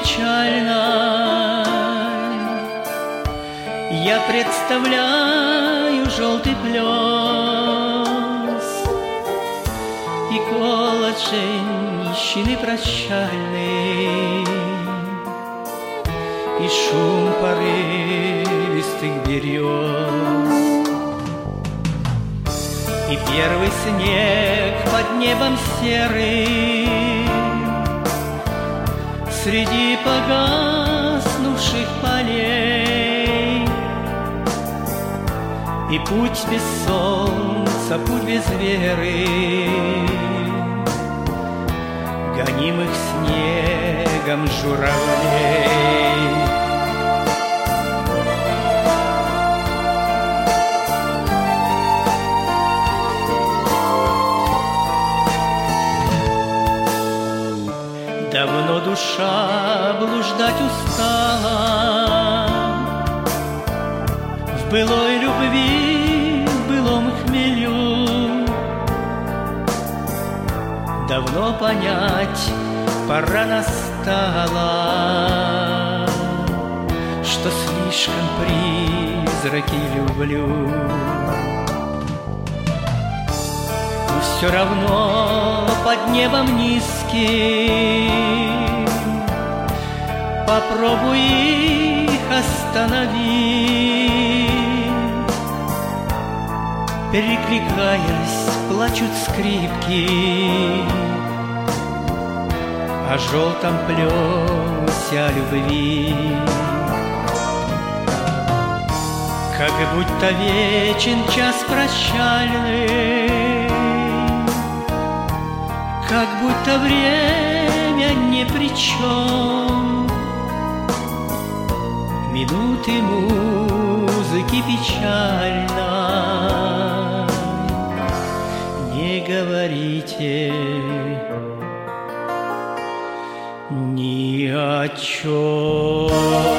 печальной я представляю желтый плес и голод женщины прощальный, и шум порывистых берез, и первый снег под небом серым среди погаснувших полей, и путь без солнца, путь без веры, гонимых снегом журавлей. Давно душа блуждать устала в былой любви, в былом хмелю. Давно понять пора настала, что слишком призраки люблю. Но все равно под небом низким попробуй их остановить. Перекликаясь, плачут скрипки о желтом плесе любви. Как будто вечен час прощальный, как будто время ни при чем. Минуты музыки печально, не говорите ни о чем.